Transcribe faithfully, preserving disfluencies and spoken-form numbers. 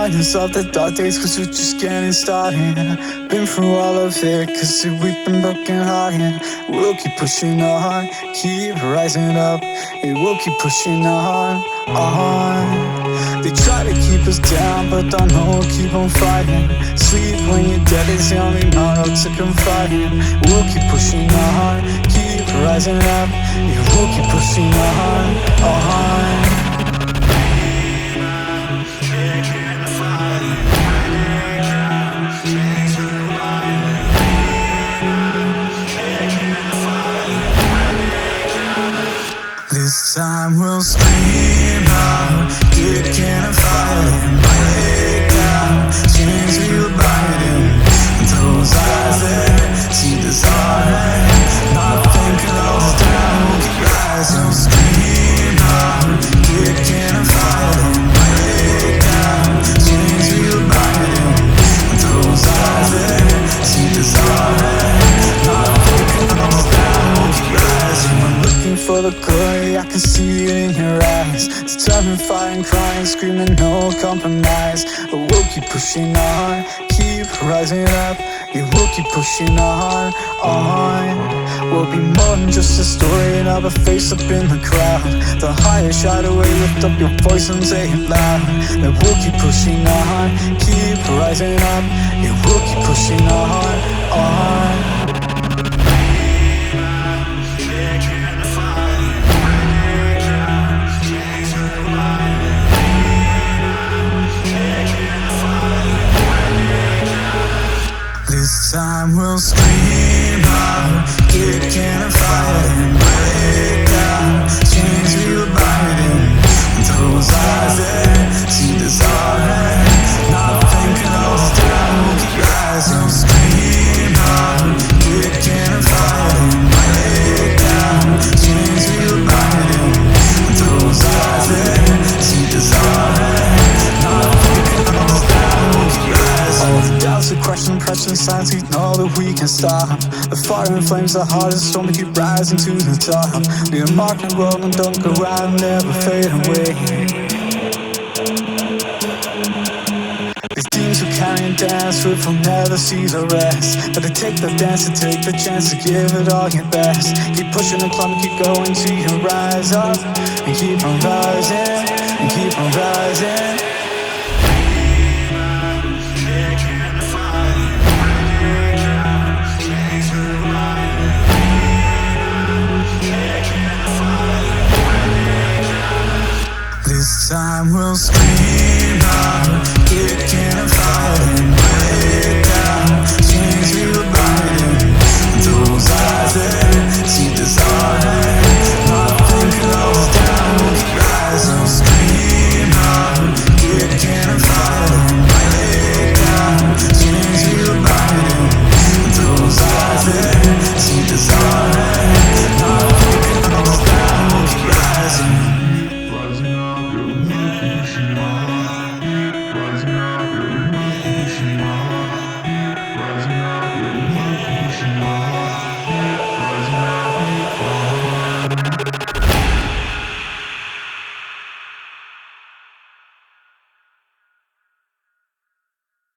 remind us of the dark days, cause we're just getting started. Been through all of it, cause we've been broken hearted. We'll keep pushing on, keep rising up. Yeah, we'll keep pushing on, on. They try to keep us down, but don't know, keep on fighting. Sleep when you're dead is the only motto to confide in. We'll keep pushing on, keep rising up. Yeah, we'll keep pushing on, on. This time we'll scream out, kick and fight and break down. Chains we'll bite in, those eyes that see this heart. Nothing can hold us down, we'll keep rising. We'll scream out, kick and fight and break down. Chains we'll bite in, those eyes that see this heart. Nothing can hold us down, we'll keep rising. I'm looking for the glory, I can see it in your eyes. Determined, fighting, crying, screaming, no compromise. But we'll keep pushing on, keep rising up. Yeah, we'll keep pushing on, on. We'll be more than just a story, another face up in the crowd. The higher shot away, lift up your voice and say it loud. That we'll keep pushing on, keep rising up. Yeah, we'll keep pushing on, on. This time we'll scream out, kick and fight and break down. Chains we'll bite in, those eyes that see this heart. Nothing can hold us down, we'll keep rising. We'll scream out, kick and fight and break down. Chains we'll bite in, those eyes that see this heart. Nothing can hold us down, we'll keep rising. All the doubts, the questions, pressure, signs we know that we can stop. The fire and flames are hardest, so we keep rising to the top. We are marking the world and don't go out and never fade away. These demons who carry and dance with will never see the rest. But they take the dance and take the chance to give it all your best. Keep pushing and climbing, keep going till you rise up. And keep on rising, and keep on rising.